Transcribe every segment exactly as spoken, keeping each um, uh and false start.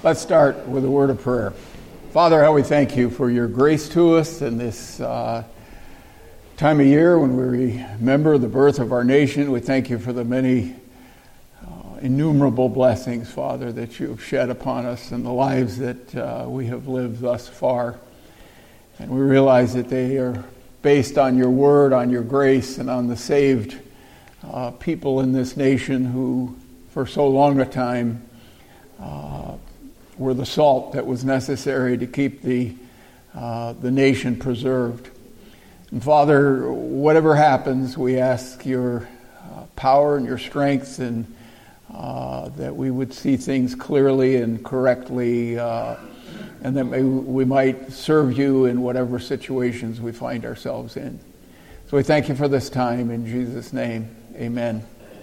Let's start with a word of prayer. Father, how we thank you for your grace to us in this uh, time of year when we remember the birth of our nation. We thank you for the many uh, innumerable blessings, Father, that you have shed upon us and the lives that uh, we have lived thus far. And we realize that they are based on your word, on your grace, and on the saved uh, people in this nation who, for so long a time, uh, were the salt that was necessary to keep the uh, the nation preserved. And Father, whatever happens, we ask your uh, power and your strength, and uh, that we would see things clearly and correctly, uh, and that may, we might serve you in whatever situations we find ourselves in. So we thank you for this time. In Jesus' name, amen.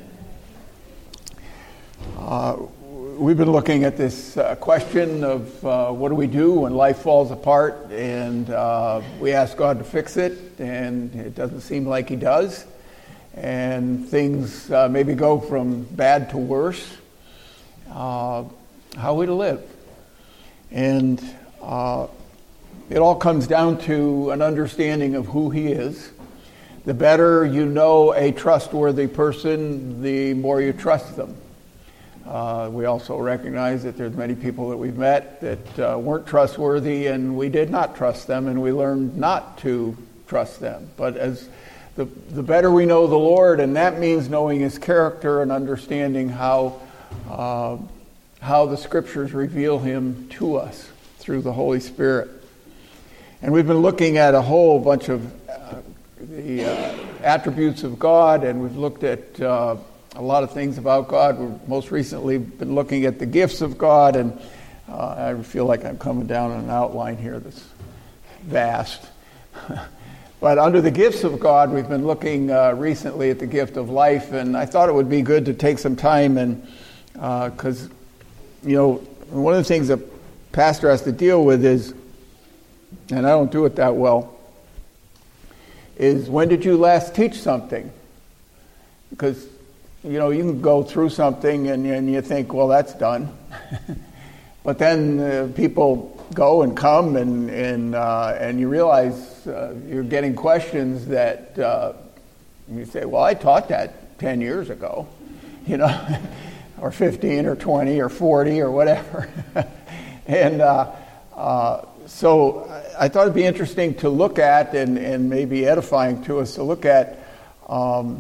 Uh, We've been looking at this uh, question of uh, what do we do when life falls apart, and uh, we ask God to fix it, and it doesn't seem like he does, and things uh, maybe go from bad to worse. Uh, how are we to live? And uh, it all comes down to an understanding of who he is. The better you know a trustworthy person, the more you trust them. Uh, we also recognize that there's many people that we've met that uh, weren't trustworthy, and we did not trust them, and we learned not to trust them. But as the the better we know the Lord, and that means knowing his character and understanding how uh, how the scriptures reveal him to us through the Holy Spirit. And we've been looking at a whole bunch of uh, the uh, attributes of God, and we've looked at uh, a lot of things about God. We've most recently been looking at the gifts of God, and uh, I feel like I'm coming down on an outline here that's vast. But under the gifts of God, we've been looking uh, recently at the gift of life, and I thought it would be good to take some time, and because, uh, you know, one of the things a pastor has to deal with is, and I don't do it that well, is when did you last teach something? Because you know, you can go through something and, and you think, well, that's done. But then uh, people go and come, and and uh, and you realize uh, you're getting questions that uh, you say, well, I taught that ten years ago, you know, or fifteen or twenty or forty or whatever. and uh, uh, so I thought it'd be interesting to look at, and, and maybe edifying to us to look at um,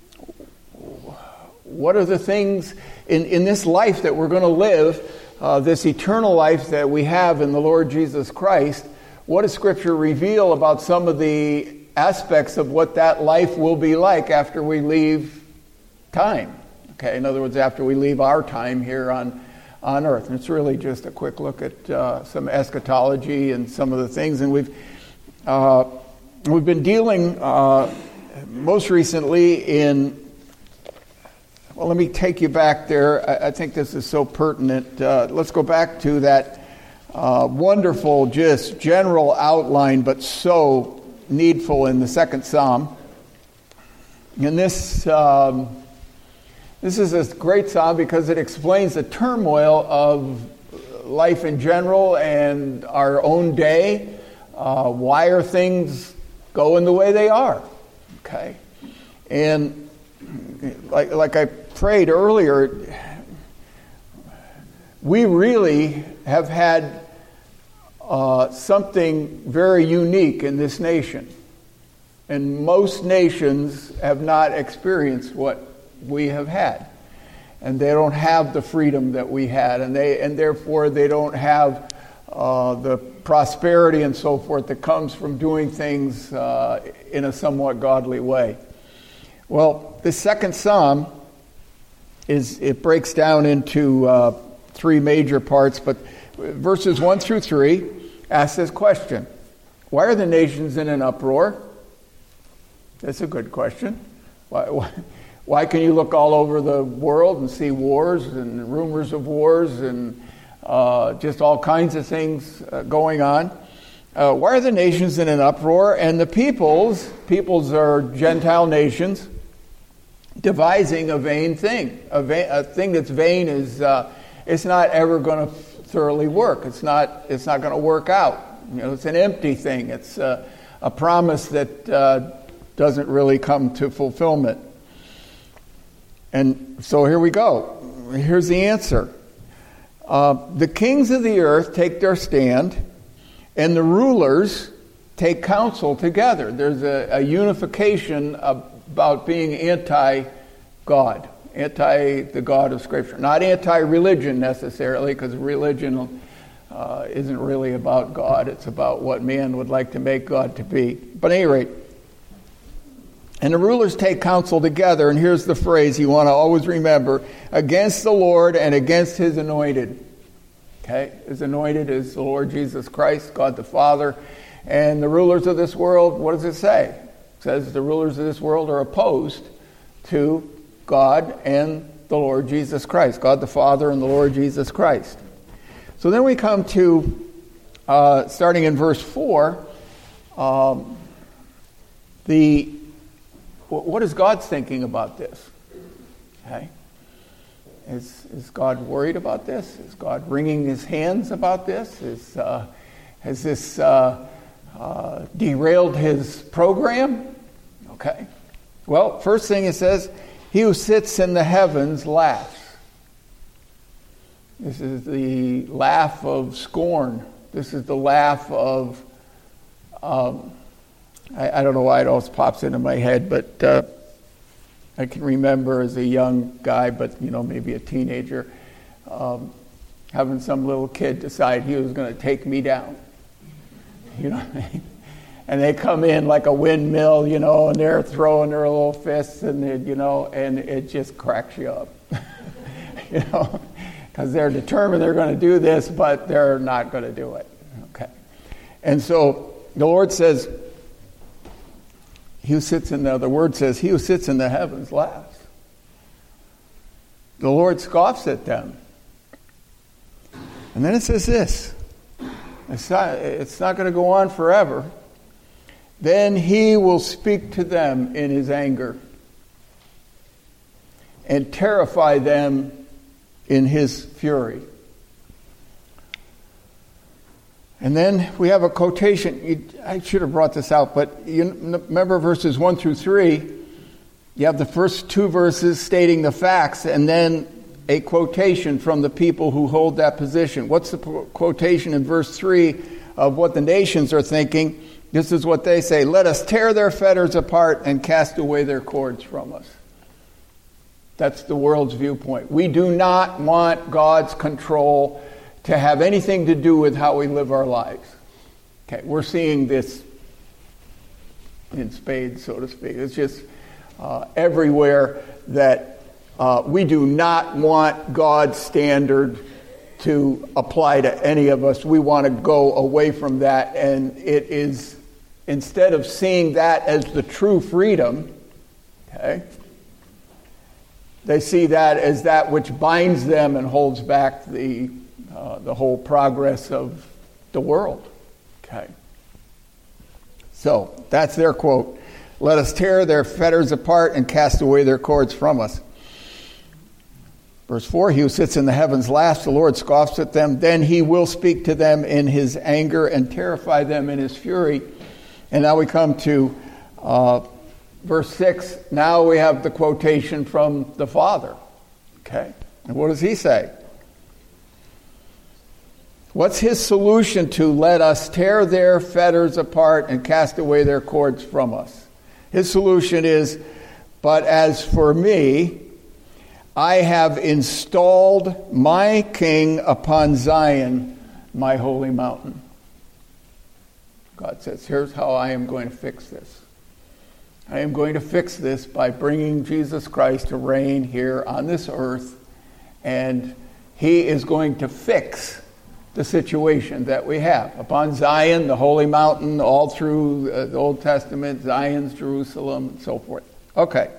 what are the things in, in this life that we're going to live, uh, this eternal life that we have in the Lord Jesus Christ. What does Scripture reveal about some of the aspects of what that life will be like after we leave time? Okay, in other words, after we leave our time here on, on earth. And it's really just a quick look at uh, some eschatology and some of the things. And we've uh, we've been dealing uh, most recently in Well, let me take you back there. I, I think this is so pertinent. Uh, let's go back to that uh, wonderful, just general outline, but so needful in the second Psalm. And this um, this is a great psalm because it explains the turmoil of life in general and our own day. Uh, why are things going the way they are? Okay, and like like I prayed earlier, we really have had uh, something very unique in this nation. And most nations have not experienced what we have had. And they don't have the freedom that we had. And they and therefore they don't have uh, the prosperity and so forth that comes from doing things uh, in a somewhat godly way. Well, the second Psalm is, it breaks down into uh, three major parts, but verses one through three ask this question: why are the nations in an uproar? That's a good question. Why, why, why can you look all over the world and see wars and rumors of wars and uh, just all kinds of things uh, going on? Uh, why are the nations in an uproar? And the peoples, peoples are Gentile nations, devising a vain thing. A, vain, a thing that's vain is uh, it's not ever going to thoroughly work. It's not, it's not going to work out. You know, it's an empty thing. It's uh, a promise that uh, doesn't really come to fulfillment. And so here we go. Here's the answer. Uh, the kings of the earth take their stand, and the rulers take counsel together. There's a, a unification about being anti-God, anti the God of Scripture. Not anti-religion necessarily, because religion uh, isn't really about God. It's about what man would like to make God to be. But at any rate, and the rulers take counsel together, and here's the phrase you want to always remember: against the Lord and against his anointed. Okay? His anointed is the Lord Jesus Christ, God the Father. And the rulers of this world, what does it say? It says the rulers of this world are opposed to God and the Lord Jesus Christ. God the Father and the Lord Jesus Christ. So then we come to, uh, starting in verse four, um, the what is God's thinking about this? Okay. Is, is God worried about this? Is God wringing his hands about this? Is, uh, has this uh, uh, derailed his program? Okay. Well, first thing it says, he who sits in the heavens laughs. This is the laugh of scorn. This is the laugh of, um, I, I don't know why it always pops into my head, but uh, I can remember as a young guy, but you know, maybe a teenager, um, having some little kid decide he was going to take me down. You know what I mean? And they come in like a windmill, you know, and they're throwing their little fists, and they, you know, and it just cracks you up, you know, because they're determined they're going to do this, but they're not going to do it. Okay, and so the Lord says, he who sits in the, the word says, he who sits in the heavens laughs. The Lord scoffs at them. And then it says this, it's not, it's not going to go on forever. Then he will speak to them in his anger and terrify them in his fury. And then we have a quotation. You, I should have brought this out, but you remember verses one through three. You have the first two verses stating the facts, and then a quotation from the people who hold that position. What's the quotation in verse three of what the nations are thinking? This is what they say: let us tear their fetters apart and cast away their cords from us. That's the world's viewpoint. We do not want God's control to have anything to do with how we live our lives. Okay, we're seeing this in spades, so to speak. It's just uh, everywhere that uh, we do not want God's standard to apply to any of us. We want to go away from that, and it is, instead of seeing that as the true freedom, okay, they see that as that which binds them and holds back the Uh, the whole progress of the world. Okay. So, that's their quote. Let us tear their fetters apart and cast away their cords from us. Verse four, he who sits in the heavens laughs, the Lord scoffs at them. Then he will speak to them in his anger and terrify them in his fury. And now we come to uh, verse six. Now we have the quotation from the Father. Okay. And what does he say? What's his solution to let us tear their fetters apart and cast away their cords from us? His solution is, but as for me, I have installed my king upon Zion, my holy mountain. God says, here's how I am going to fix this. I am going to fix this by bringing Jesus Christ to reign here on this earth, and he is going to fix the situation that we have. Upon Zion, the holy mountain, all through uh, the Old Testament, Zion's Jerusalem, and so forth. Okay.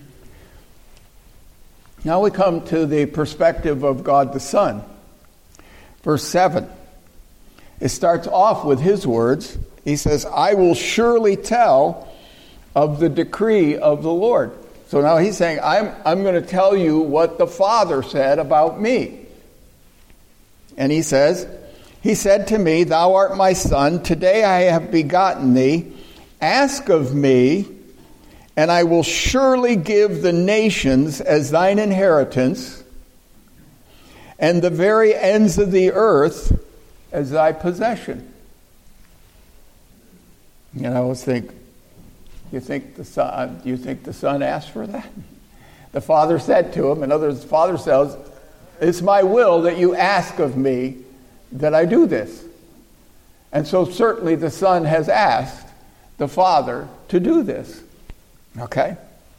Now we come to the perspective of God the Son. Verse seven. It starts off with his words. He says, I will surely tell of the decree of the Lord. So now he's saying, I'm, I'm going to tell you what the Father said about me. And he says, he said to me, thou art my son, today I have begotten thee. Ask of me, and I will surely give the nations as thine inheritance, and the very ends of the earth as thy possession. And I always think, you think the son, you think the son asked for that? The father said to him, in other words, the father says, it's my will that you ask of me that I do this. And so certainly the son has asked the father to do this. Okay?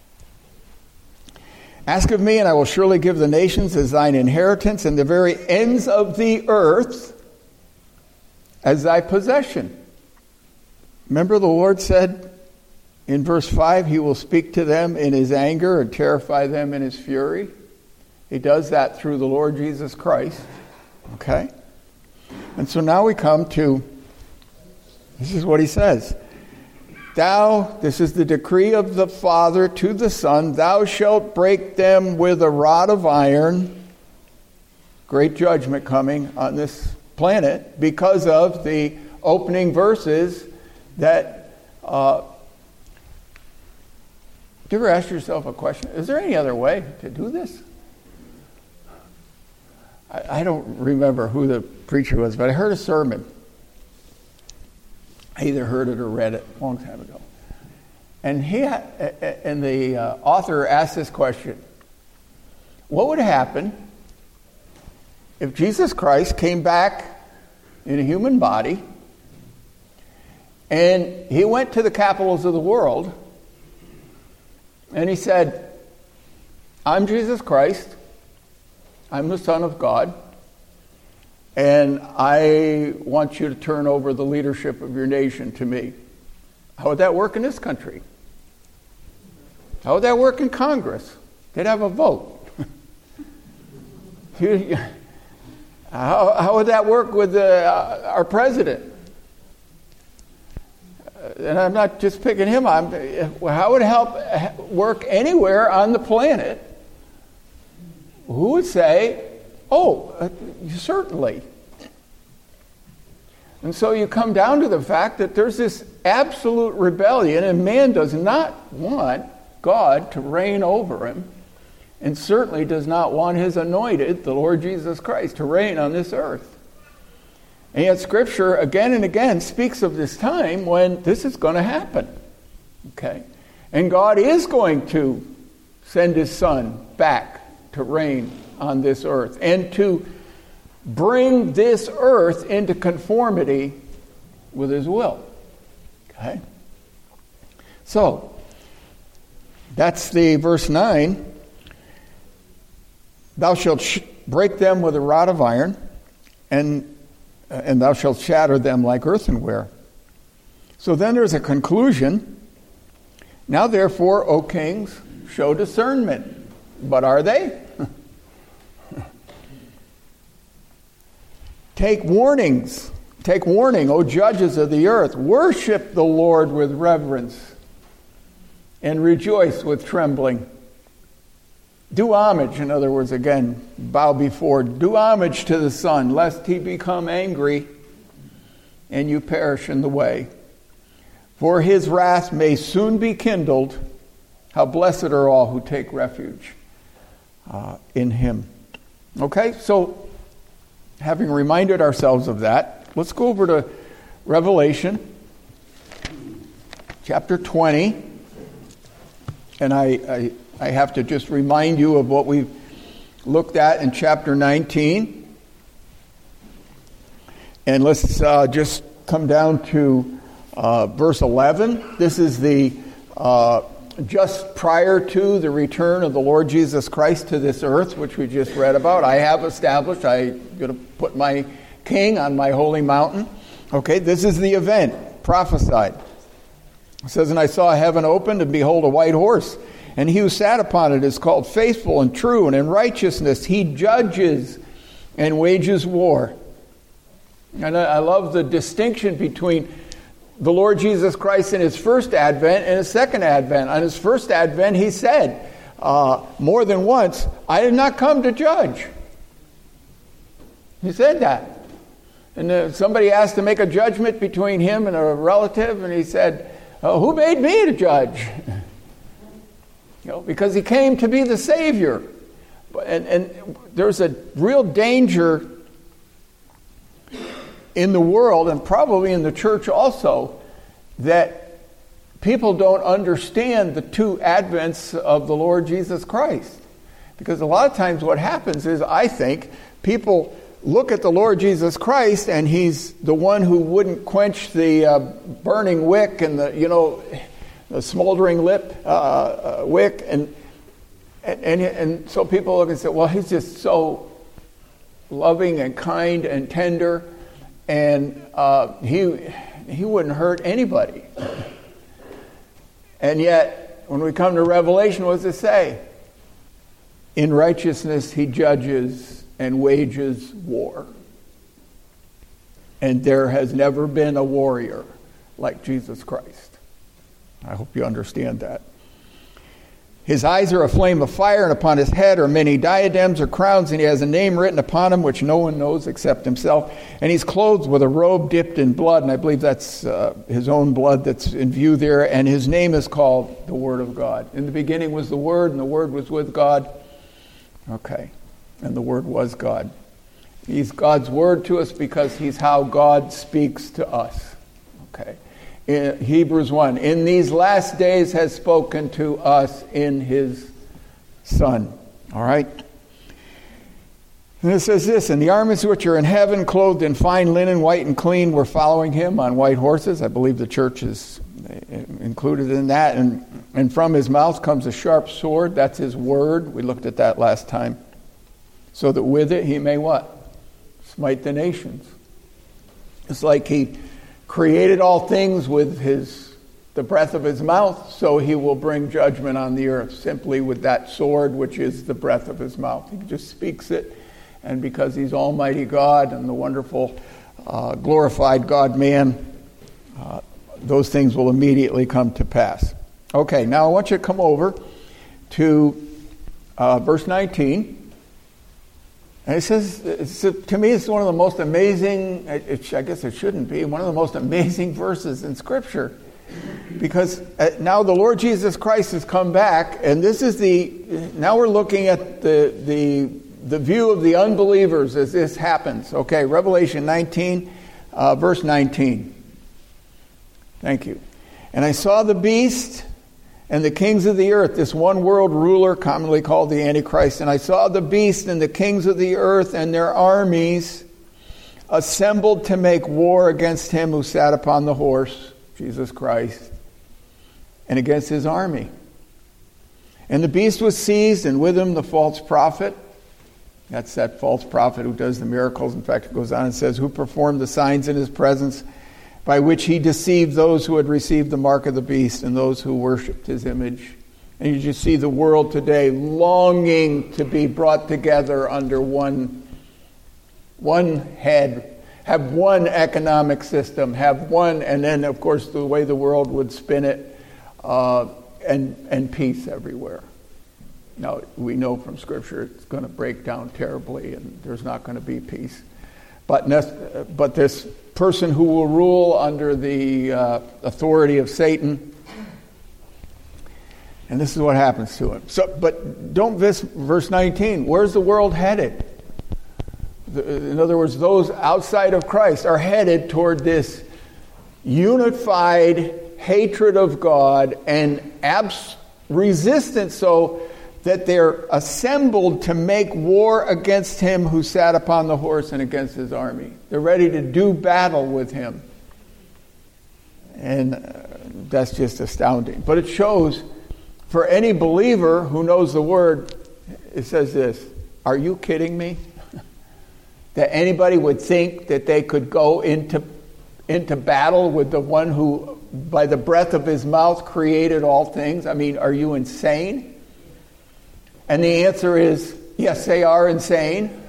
Ask of me, and I will surely give the nations as thine inheritance, and the very ends of the earth as thy possession. Remember the Lord said in verse five, he will speak to them in his anger and terrify them in his fury. He does that through the Lord Jesus Christ. Okay? And so now we come to, this is what he says. Thou, this is the decree of the Father to the Son, thou shalt break them with a rod of iron. Great judgment coming on this planet because of the opening verses that, uh, do you ever ask yourself a question? Is there any other way to do this? I, I don't remember who the preacher was, but I heard a sermon. I either heard it or read it a long time ago. And he had, and the uh, author asked this question: what would happen if Jesus Christ came back in a human body and he went to the capitals of the world and he said, I'm Jesus Christ, I'm the Son of God, and I want you to turn over the leadership of your nation to me. How would that work in this country? How would that work in Congress? They'd have a vote. how, how would that work with the, uh, our president? And I'm not just picking him on. How would it help work anywhere on the planet? Who would say, oh, uh, certainly. And so you come down to the fact that there's this absolute rebellion, and man does not want God to reign over him, and certainly does not want his anointed, the Lord Jesus Christ, to reign on this earth. And yet Scripture again and again speaks of this time when this is going to happen. Okay? And God is going to send his Son back to reign on this earth and to bring this earth into conformity with his will. Okay? So, that's the verse nine. Thou shalt sh- break them with a rod of iron, and and thou shalt shatter them like earthenware. So then there's a conclusion. Now therefore, O kings, show discernment. But are they? Take warnings. Take warning, O judges of the earth. Worship the Lord with reverence and rejoice with trembling. Do homage, in other words, again, bow before. Do homage to the Son, lest he become angry and you perish in the way. For his wrath may soon be kindled. How blessed are all who take refuge uh, in him. Okay, so having reminded ourselves of that, let's go over to Revelation chapter twenty. And I, I, I have to just remind you of what we've looked at in chapter nineteen. And let's uh, just come down to uh, verse eleven. This is the uh, just prior to the return of the Lord Jesus Christ to this earth, which we just read about. I have established, I'm going to put my king on my holy mountain. Okay, this is the event prophesied. It says, and I saw heaven opened, and behold, a white horse. And he who sat upon it is called Faithful and True, and in righteousness he judges and wages war. And I love the distinction between the Lord Jesus Christ in his first advent and his second advent. On his first advent, he said uh, more than once, I did not come to judge. He said that. And uh, somebody asked to make a judgment between him and a relative, and he said, oh, who made me to judge? You know, because he came to be the Savior. And, and there's a real danger in the world, and probably in the church also, that people don't understand the two advents of the Lord Jesus Christ. Because a lot of times what happens is, I think, people look at the Lord Jesus Christ and he's the one who wouldn't quench the uh, burning wick and the, you know, the smoldering lip uh, uh, wick. And, and, and, and so people look and say, well, he's just so loving and kind and tender. And uh, he he wouldn't hurt anybody. And yet, when we come to Revelation, what does it say? In righteousness he judges and wages war. And there has never been a warrior like Jesus Christ. I hope you understand that. His eyes are a flame of fire, and upon his head are many diadems or crowns, and he has a name written upon him which no one knows except himself. And he's clothed with a robe dipped in blood, and I believe that's uh, his own blood that's in view there. And his name is called the Word of God. In the beginning was the Word, and the Word was with God. Okay. And the Word was God. He's God's Word to us because he's how God speaks to us. Okay. In Hebrews one, in these last days has spoken to us in his Son. All right? And it says this, and the armies which are in heaven, clothed in fine linen, white and clean, were following him on white horses. I believe the church is included in that. And, and from his mouth comes a sharp sword. That's his word. We looked at that last time. So that with it he may what? Smite the nations. It's like he created all things with his the breath of his mouth, so he will bring judgment on the earth simply with that sword, which is the breath of his mouth. He just speaks it, and because he's Almighty God and the wonderful, uh, glorified God-man, uh, those things will immediately come to pass. Okay, now I want you to come over to uh, verse nineteen. And it says, it's, to me, it's one of the most amazing, it, I guess it shouldn't be, one of the most amazing verses in Scripture. Because now the Lord Jesus Christ has come back, and this is the, now we're looking at the, the, the view of the unbelievers as this happens. Okay, Revelation nineteen, uh, verse nineteen. Thank you. And I saw the beast and the kings of the earth, this one world ruler commonly called the Antichrist. And I saw the beast and the kings of the earth and their armies assembled to make war against him who sat upon the horse, Jesus Christ, and against his army. And the beast was seized, and with him the false prophet. That's that false prophet who does the miracles. In fact, it goes on and says, who performed the signs in his presence, by which he deceived those who had received the mark of the beast and those who worshipped his image. And you just see the world today longing to be brought together under one, one head, have one economic system, have one, and then, of course, the way the world would spin it, uh, and, and peace everywhere. Now, we know from Scripture it's going to break down terribly, and there's not going to be peace. But, but this person who will rule under the uh, authority of Satan, and this is what happens to him. So, but don't miss verse nineteen. Where's the world headed? In other words, those outside of Christ are headed toward this unified hatred of God and abs- resistance, so that they're assembled to make war against him who sat upon the horse and against his army. They're ready to do battle with him. And uh, that's just astounding. But it shows, for any believer who knows the word, it says this, are you kidding me? That anybody would think that they could go into, into battle with the one who, by the breath of his mouth, created all things? I mean, are you insane? And the answer is, yes, they are insane.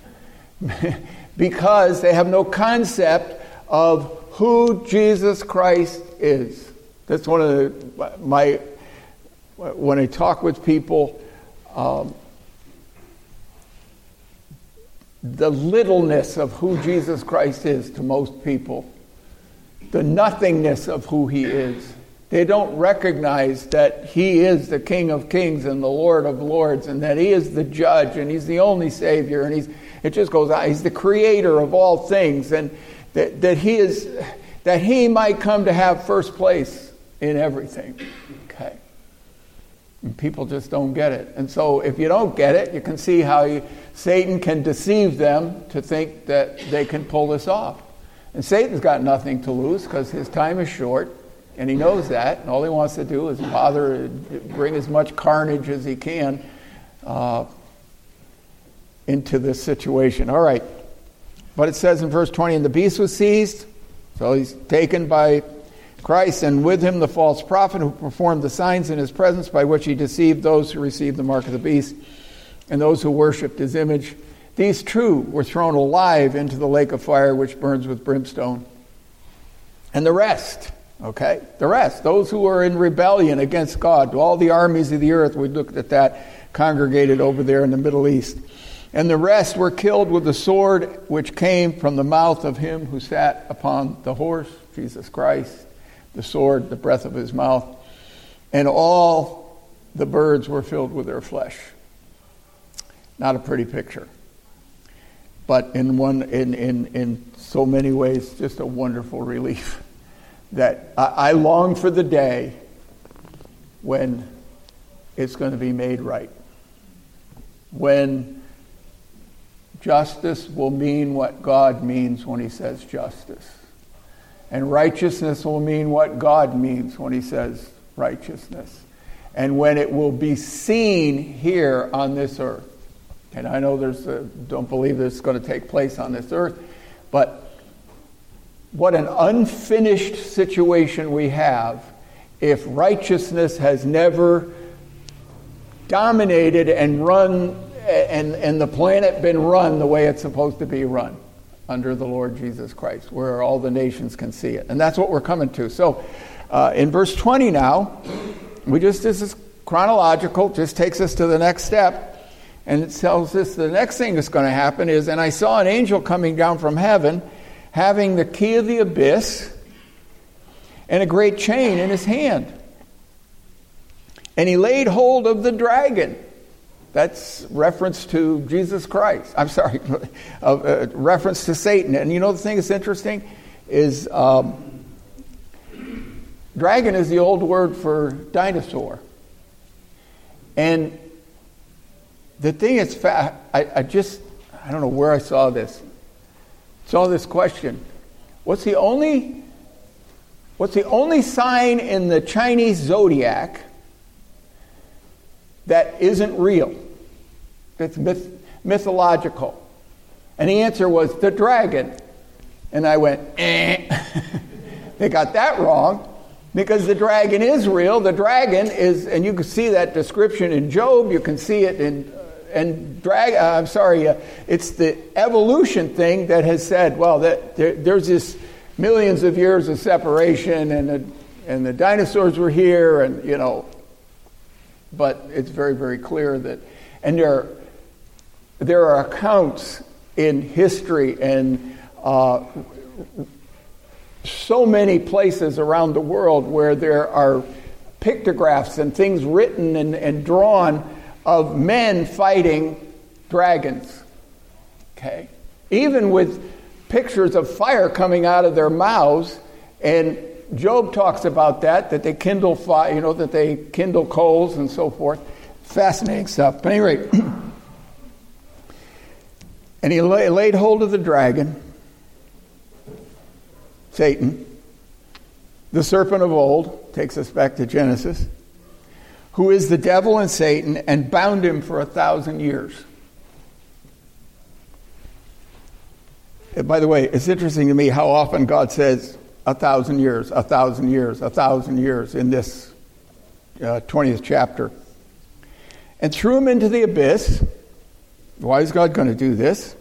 Because they have no concept of who Jesus Christ is. That's one of the, my, when I talk with people, um, the littleness of who Jesus Christ is to most people, the nothingness of who he is. They don't recognize that he is the King of Kings and the Lord of Lords, and that he is the judge, and he's the only Savior, and he's it just goes on. He's the creator of all things, and that, that he is that he might come to have first place in everything. Okay. And people just don't get it. And so if you don't get it, you can see how you, Satan can deceive them to think that they can pull this off. And Satan's got nothing to lose because his time is short. And he knows that, and all he wants to do is bother, bring as much carnage as he can uh, into this situation. All right. But it says in verse twenty, and the beast was seized, so he's taken by Christ, and with him the false prophet who performed the signs in his presence by which he deceived those who received the mark of the beast and those who worshipped his image. These two were thrown alive into the lake of fire which burns with brimstone. And the rest... Okay, the rest, those who are in rebellion against God, all the armies of the earth, we looked at that, congregated over there in the Middle East. And the rest were killed with the sword which came from the mouth of him who sat upon the horse, Jesus Christ, the sword, the breath of his mouth. And all the birds were filled with their flesh. Not a pretty picture. But in one, in, in, in so many ways, just a wonderful relief. That I, I long for the day when it's going to be made right. When justice will mean what God means when he says justice. And righteousness will mean what God means when he says righteousness. And when it will be seen here on this earth. And I know there's a, don't believe this is going to take place on this earth, but what an unfinished situation we have if righteousness has never dominated and run and, and the planet been run the way it's supposed to be run under the Lord Jesus Christ, where all the nations can see it. And that's what we're coming to. So uh, in verse twenty now, we just, this is chronological, just takes us to the next step. And it tells us the next thing that's going to happen is, and I saw an angel coming down from heaven, having the key of the abyss and a great chain in his hand. And he laid hold of the dragon. That's reference to Jesus Christ. I'm sorry, uh, uh, reference to Satan. And you know the thing that's interesting is um, dragon is the old word for dinosaur. And the thing is, fa- I, I just, I don't know where I saw this. Saw this question. What's the only what's the only sign in the Chinese zodiac that isn't real? That's myth, mythological. And the answer was the dragon. And I went, eh. They got that wrong because the dragon is real. The dragon is, and you can see that description in Job. You can see it in And drag, uh, I'm sorry, uh, it's the evolution thing that has said, well, that there, there's this millions of years of separation, and the, and the dinosaurs were here, and you know, but it's very, very clear that, and there, there are accounts in history and uh, so many places around the world where there are pictographs and things written and, and drawn of men fighting dragons. Okay? Even with pictures of fire coming out of their mouths, and Job talks about that, that they kindle fire, you know, that they kindle coals and so forth. Fascinating stuff. But at any rate, and he lay, laid hold of the dragon, Satan, the serpent of old, takes us back to Genesis, who is the devil and Satan, and bound him for a thousand years. And by the way, it's interesting to me how often God says a thousand years, a thousand years, a thousand years in this uh, twentieth chapter. And threw him into the abyss. Why is God going to do this?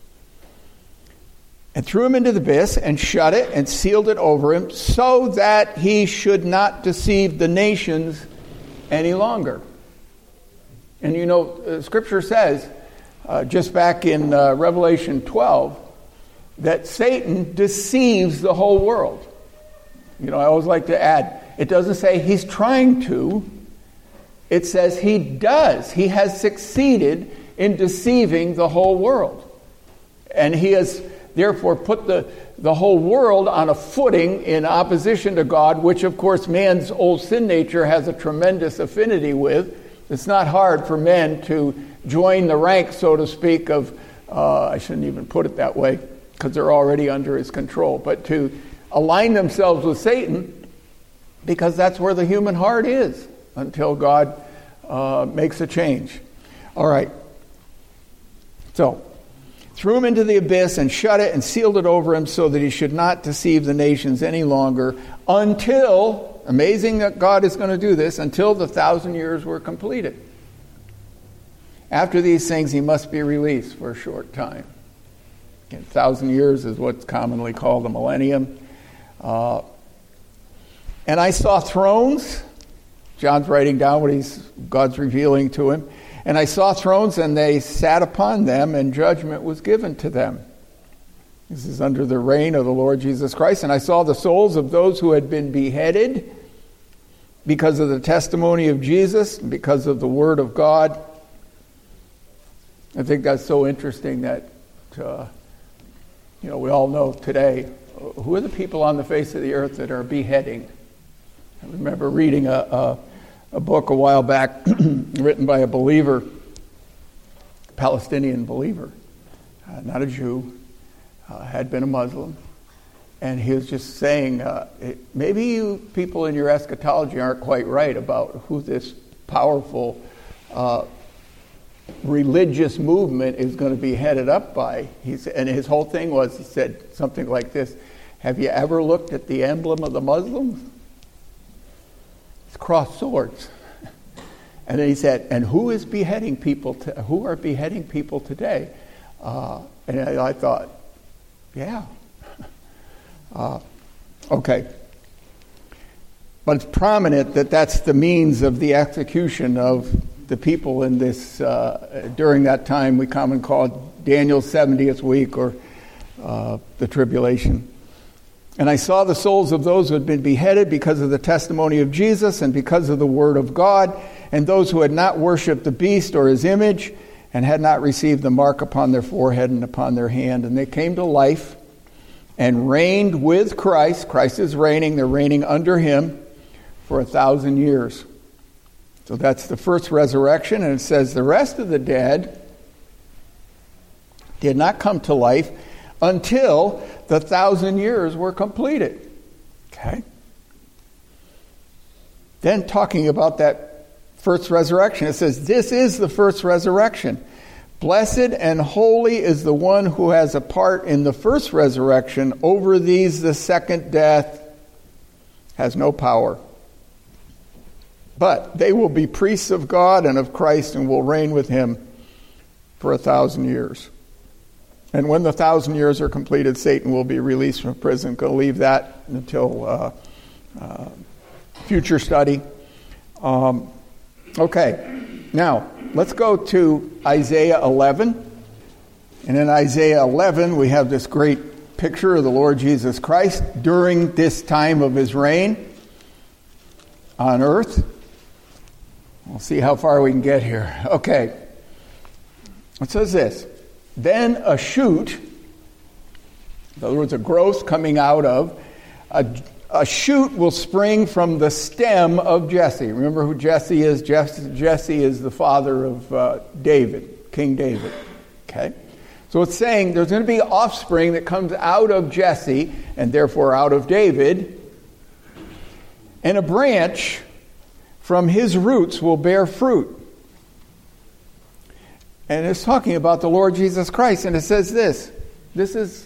And threw him into the abyss and shut it and sealed it over him so that he should not deceive the nations any longer. And you know, uh, Scripture says uh, just back in uh, Revelation twelve that Satan deceives the whole world. You know, I always like to add, it doesn't say he's trying to. It says he does. He has succeeded in deceiving the whole world. And he has therefore put the, the whole world on a footing in opposition to God, which of course man's old sin nature has a tremendous affinity with. It's not hard for men to join the ranks, so to speak, of, uh, I shouldn't even put it that way, because they're already under his control, but to align themselves with Satan, because that's where the human heart is until God uh, makes a change. All right. So, threw him into the abyss and shut it and sealed it over him so that he should not deceive the nations any longer until, amazing that God is going to do this, until the thousand years were completed. After these things, he must be released for a short time. A thousand years is what's commonly called a millennium. Uh, and I saw thrones. John's writing down what he's God's revealing to him. And I saw thrones, and they sat upon them, and judgment was given to them. This is under the reign of the Lord Jesus Christ. And I saw the souls of those who had been beheaded because of the testimony of Jesus, because of the word of God. I think that's so interesting that, uh, you know, we all know today, who are the people on the face of the earth that are beheading? I remember reading a, a, a book a while back written by a believer, Palestinian believer, uh, not a Jew, uh, had been a Muslim. And he was just saying, uh, it, maybe you people in your eschatology aren't quite right about who this powerful uh, religious movement is going to be headed up by. He said, and his whole thing was, he said something like this: have you ever looked at the emblem of the Muslims? It's crossed swords. And then he said, and who is beheading people? To, who are beheading people today? Uh, and I, I thought, yeah. Uh, okay. But it's prominent that that's the means of the execution of the people in this, uh, during that time we commonly call Daniel's seventieth week, or uh, the tribulation. And I saw the souls of those who had been beheaded because of the testimony of Jesus and because of the word of God, and those who had not worshipped the beast or his image and had not received the mark upon their forehead and upon their hand. And they came to life and reigned with Christ. Christ is reigning. They're reigning under him for a thousand years. So that's the first resurrection. And it says the rest of the dead did not come to life until the thousand years were completed. Okay? Then talking about that first resurrection, it says, this is the first resurrection. Blessed and holy is the one who has a part in the first resurrection. Over these the second death has no power. But they will be priests of God and of Christ and will reign with him for a thousand years. And when the thousand years are completed, Satan will be released from prison. Going to leave that until uh, uh, future study. Um, okay, now let's go to Isaiah eleven. And in Isaiah eleven, we have this great picture of the Lord Jesus Christ during this time of his reign on earth. We'll see how far we can get here. Okay, it says this. Then a shoot, in other words, a growth coming out of, a, a shoot will spring from the stem of Jesse. Remember who Jesse is? Jesse, Jesse is the father of uh, David, King David. Okay? So it's saying there's going to be offspring that comes out of Jesse, and therefore out of David, and a branch from his roots will bear fruit. And it's talking about the Lord Jesus Christ. And it says this. This is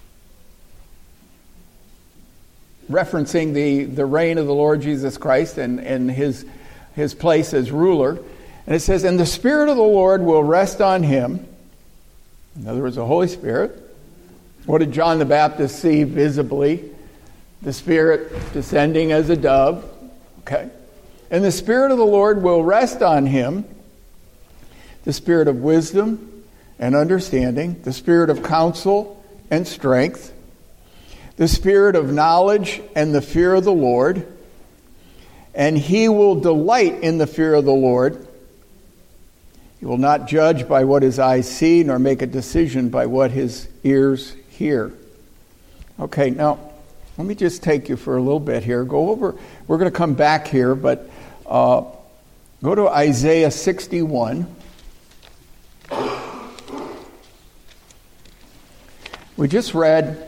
referencing the, the reign of the Lord Jesus Christ and, and his, his place as ruler. And it says, and the Spirit of the Lord will rest on him. In other words, the Holy Spirit. What did John the Baptist see visibly? The Spirit descending as a dove. Okay. And the Spirit of the Lord will rest on him. The spirit of wisdom and understanding, the spirit of counsel and strength, the spirit of knowledge and the fear of the Lord. And he will delight in the fear of the Lord. He will not judge by what his eyes see, nor make a decision by what his ears hear. Okay, now, let me just take you for a little bit here. Go over, we're going to come back here, but uh, go to Isaiah sixty-one. We just read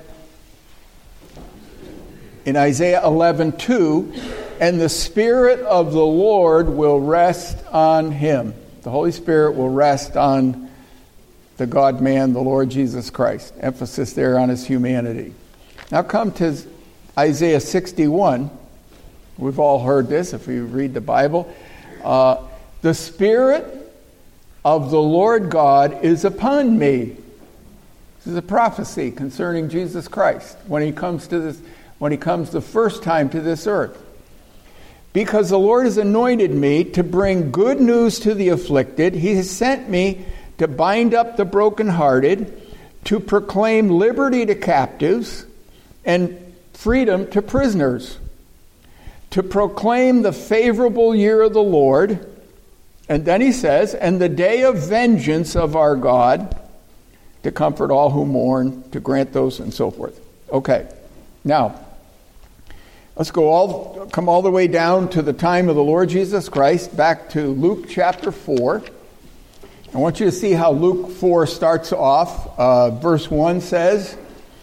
in Isaiah eleven two, and the Spirit of the Lord will rest on him. The Holy Spirit will rest on the God-man, the Lord Jesus Christ. Emphasis there on his humanity. Now come to Isaiah sixty-one. We've all heard this if you read the Bible. Uh, the Spirit of the Lord God is upon me. This is a prophecy concerning Jesus Christ when he comes to this, when he comes the first time to this earth. Because the Lord has anointed me to bring good news to the afflicted. He has sent me to bind up the brokenhearted, to proclaim liberty to captives and freedom to prisoners, to proclaim the favorable year of the Lord. And then he says, and the day of vengeance of our God, to comfort all who mourn, to grant those, and so forth. Okay, now, let's go all come all the way down to the time of the Lord Jesus Christ, back to Luke chapter four. I want you to see how Luke four starts off. Uh, verse one says,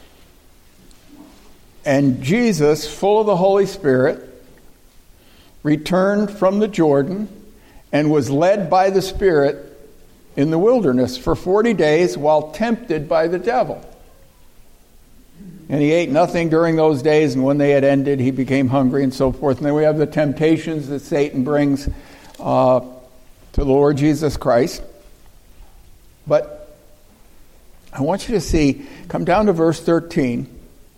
and Jesus, full of the Holy Spirit, returned from the Jordan and was led by the Spirit in the wilderness for forty days while tempted by the devil. And he ate nothing during those days, and when they had ended, he became hungry, and so forth. And then we have the temptations that Satan brings uh, to the Lord Jesus Christ. But I want you to see, come down to verse thirteen.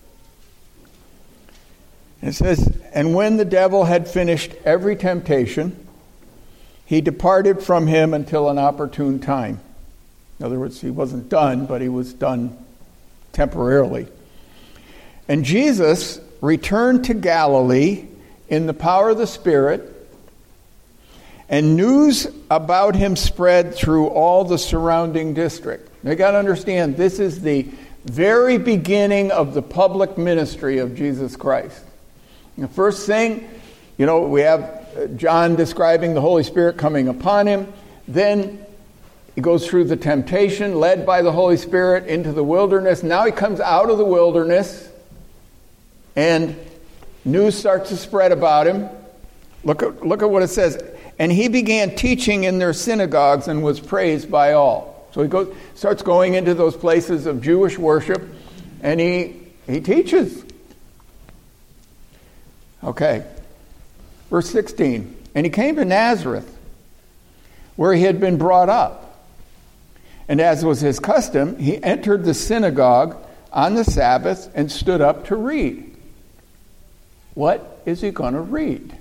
And it says, and when the devil had finished every temptation, he departed from him until an opportune time. In other words, he wasn't done, but he was done temporarily. And Jesus returned to Galilee in the power of the Spirit, and news about him spread through all the surrounding district. Now you got to understand, this is the very beginning of the public ministry of Jesus Christ. The first thing, you know, we have John describing the Holy Spirit coming upon him. Then he goes through the temptation, led by the Holy Spirit into the wilderness. Now he comes out of the wilderness, and news starts to spread about him. Look at, look at what it says. And he began teaching in their synagogues and was praised by all. So he goes, starts going into those places of Jewish worship, and he he teaches. Okay. Verse sixteen. And he came to Nazareth, where he had been brought up. And as was his custom, he entered the synagogue on the Sabbath and stood up to read. What is he going to read?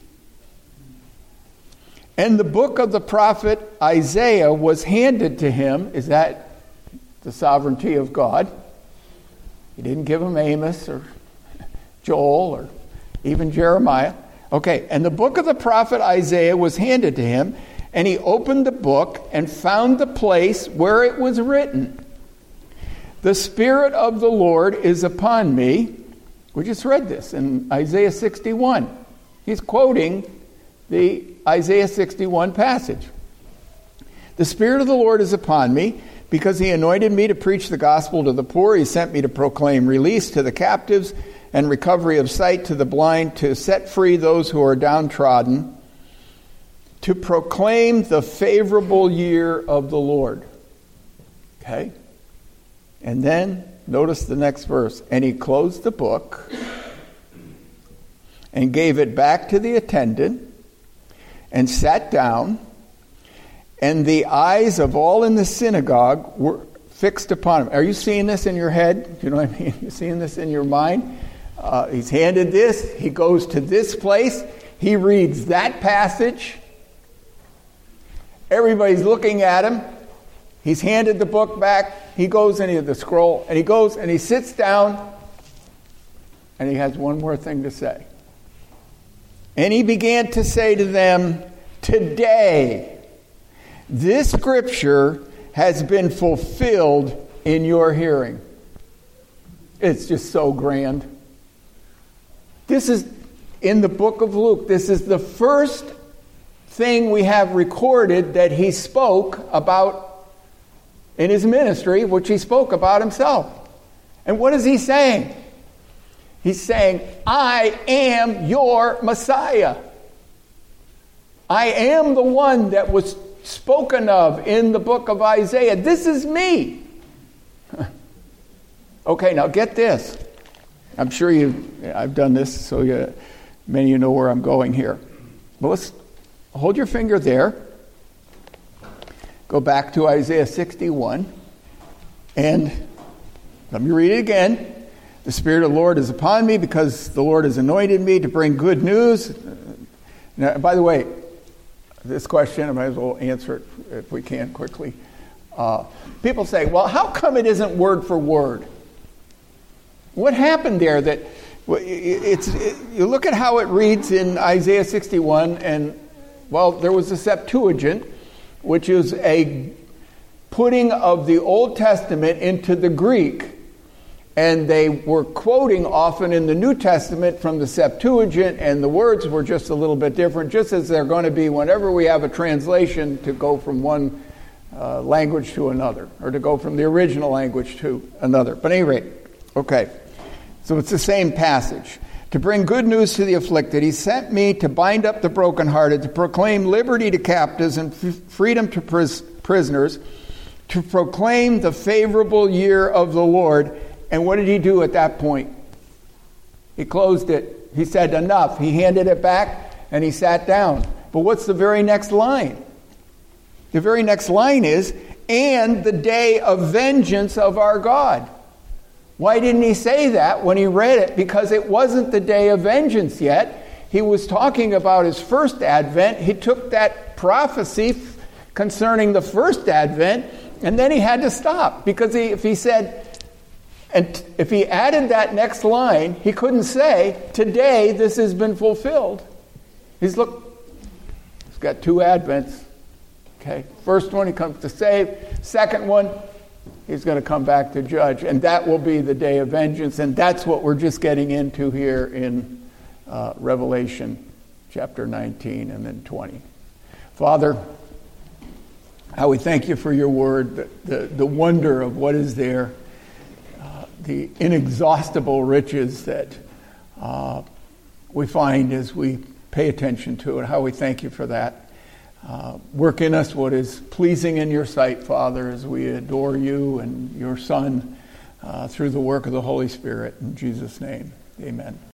And the book of the prophet Isaiah was handed to him. Is that the sovereignty of God? He didn't give him Amos or Joel or even Jeremiah. Okay, and the book of the prophet Isaiah was handed to him, and he opened the book and found the place where it was written, the Spirit of the Lord is upon me. We just read this in Isaiah sixty-one. He's quoting the Isaiah sixty-one passage. The Spirit of the Lord is upon me, because he anointed me to preach the gospel to the poor. He sent me to proclaim release to the captives and recovery of sight to the blind, to set free those who are downtrodden, to proclaim the favorable year of the Lord. Okay? And then, notice the next verse. And he closed the book and gave it back to the attendant and sat down, and the eyes of all in the synagogue were fixed upon him. Are you seeing this in your head? Do you know what I mean? You're seeing this in your mind? Uh, he's handed this. He goes to this place. He reads that passage. Everybody's looking at him. He's handed the book back. He goes into the scroll, and he goes and he sits down, and he has one more thing to say. And he began to say to them, today, this scripture has been fulfilled in your hearing. It's just so grand. This is in the book of Luke. This is the first thing we have recorded that he spoke about in his ministry, which he spoke about himself. And what is he saying? He's saying, I am your Messiah. I am the one that was spoken of in the book of Isaiah. This is me. Okay, now get this. I'm sure you, I've done this, so you, many of you know where I'm going here. But let's hold your finger there. Go back to Isaiah sixty-one. And let me read it again. The Spirit of the Lord is upon me because the Lord has anointed me to bring good news. Now, by the way, this question, I might as well answer it if we can quickly. Uh, people say, well, how come it isn't word for word? What happened there that it's it, you look at how it reads in Isaiah sixty-one, and well, there was a Septuagint, which is a putting of the Old Testament into the Greek, and they were quoting often in the New Testament from the Septuagint, and the words were just a little bit different, just as they're going to be whenever we have a translation to go from one uh, language to another, or to go from the original language to another. But at any rate, okay. So it's the same passage. To bring good news to the afflicted, he sent me to bind up the brokenhearted, to proclaim liberty to captives and f- freedom to pris- prisoners, to proclaim the favorable year of the Lord. And what did he do at that point? He closed it. He said, enough. He handed it back and he sat down. But what's the very next line? The very next line is, and the day of vengeance of our God. Why didn't he say that when he read it? Because it wasn't the day of vengeance yet. He was talking about his first advent. He took that prophecy concerning the first advent, and then he had to stop. Because he, if he said, and if he added that next line, he couldn't say, today this has been fulfilled. He's look, he's got two advents. Okay, first one he comes to save. Second one, he's going to come back to judge, and that will be the day of vengeance, and that's what we're just getting into here in uh, Revelation chapter nineteen and then twenty. Father, how we thank you for your word, the, the, the wonder of what is there, uh, the inexhaustible riches that uh, we find as we pay attention to it. How we thank you for that. Uh, work in us what is pleasing in your sight, Father, as we adore you and your Son uh, through the work of the Holy Spirit. In Jesus' name, amen.